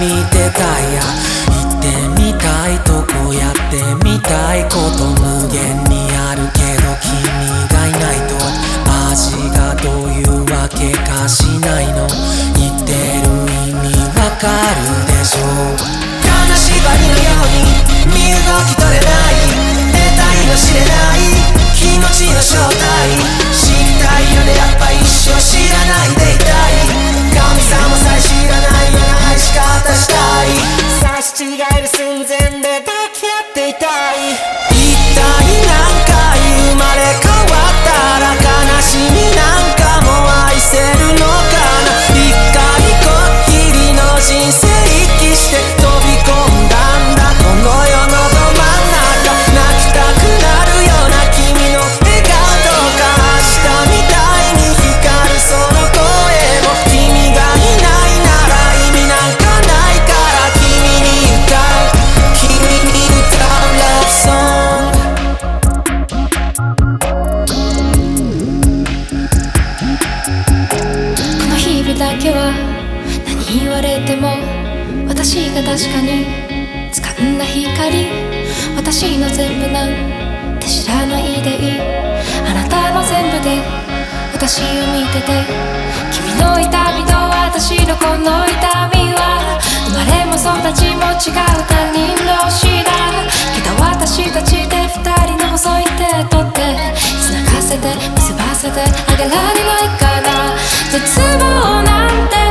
見てたいや、行ってみたいとこやってみたいこと無限にあるけど君がいないと味がどういうわけかしないの。言ってる意味わかるでしょ。金縛りのように身動き取れない、得体の知れない気持ちの正体、知りたいよねやっぱ一生知らないでいたい。神様さえ知らないような愛し方したい。差し違える寸前で抱き合っていたい。一体何回生まれ変わったら悲しみなんかも愛せるのかな。一回こっきりの人生息して飛び込んだんだこの世のど真ん中。泣きたくなるような君の笑顔とか明日みたいに光るその声も君がいないなら意味なんかないから君に歌うLove song。 この日々だけは何言われても私が確かに掴んだ光、私の全部なんて知らないでいい。あなたの全部で私を見てて、君の痛みと私のこの痛みは生まれも育ちも違う他人同士だけど私たちで二人の細い手取って繋がせて結ばせてあげられないかな。絶望なんて